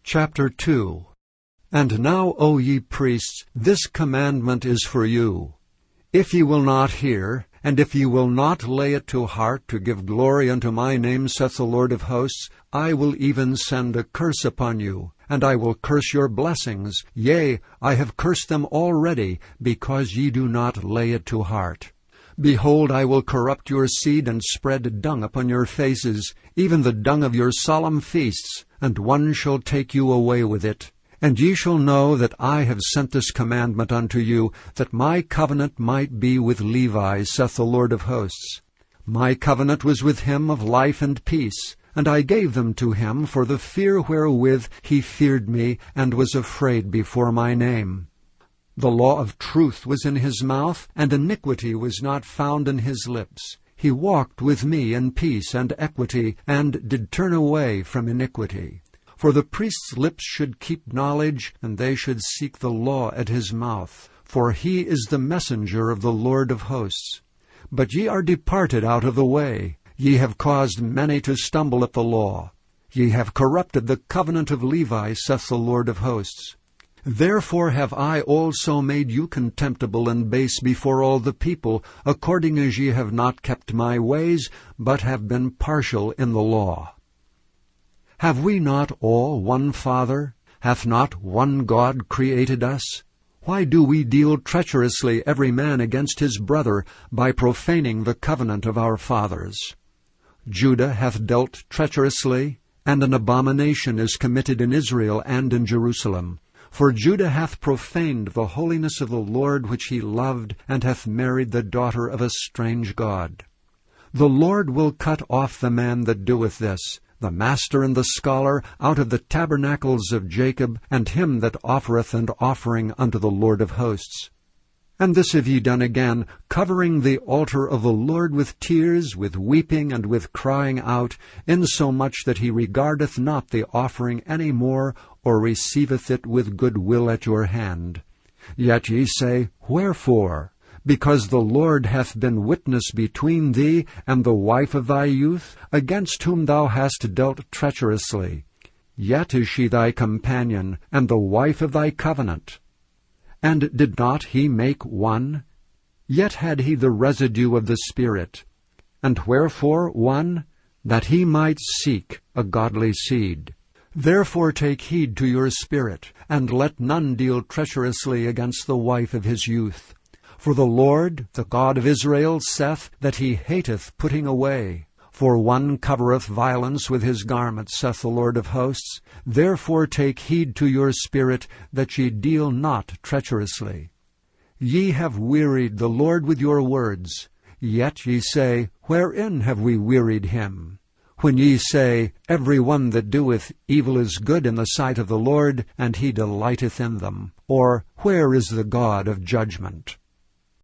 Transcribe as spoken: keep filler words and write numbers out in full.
Chapter two. And now, O ye priests, this commandment is for you. If ye will not hear, and if ye will not lay it to heart to give glory unto my name, saith the Lord of hosts, I will even send a curse upon you, and I will curse your blessings. Yea, I have cursed them already, because ye do not lay it to heart. Behold, I will corrupt your seed, and spread dung upon your faces, even the dung of your solemn feasts, and one shall take you away with it. And ye shall know that I have sent this commandment unto you, that my covenant might be with Levi, saith the Lord of hosts. My covenant was with him of life and peace, and I gave them to him for the fear wherewith he feared me, and was afraid before my name. The law of truth was in his mouth, and iniquity was not found in his lips. He walked with me in peace and equity, and did turn away from iniquity. For the priest's lips should keep knowledge, and they should seek the law at his mouth. For he is the messenger of the Lord of hosts. But ye are departed out of the way. Ye have caused many to stumble at the law. Ye have corrupted the covenant of Levi, saith the Lord of hosts. Therefore have I also made you contemptible and base before all the people, according as ye have not kept my ways, but have been partial in the law. Have we not all one Father? Hath not one God created us? Why do we deal treacherously every man against his brother, by profaning the covenant of our fathers? Judah hath dealt treacherously, and an abomination is committed in Israel and in Jerusalem. For Judah hath profaned the holiness of the Lord which he loved, and hath married the daughter of a strange god. The Lord will cut off the man that doeth this, the master and the scholar, out of the tabernacles of Jacob, and him that offereth an offering unto the Lord of hosts. And this have ye done again, covering the altar of the Lord with tears, with weeping, and with crying out, insomuch that he regardeth not the offering any more, or receiveth it with good will at your hand. Yet ye say, Wherefore? Because the Lord hath been witness between thee and the wife of thy youth, against whom thou hast dealt treacherously. Yet is she thy companion, and the wife of thy covenant. And did not he make one? Yet had he the residue of the Spirit. And wherefore one? That he might seek a godly seed. Therefore take heed to your spirit, and let none deal treacherously against the wife of his youth. For the Lord, the God of Israel, saith that he hateth putting away. For one covereth violence with his garment, saith the Lord of hosts. Therefore take heed to your spirit, that ye deal not treacherously. Ye have wearied the Lord with your words. Yet ye say, Wherein have we wearied him? When ye say, Every one that doeth evil is good in the sight of the Lord, and he delighteth in them. Or, Where is the God of judgment?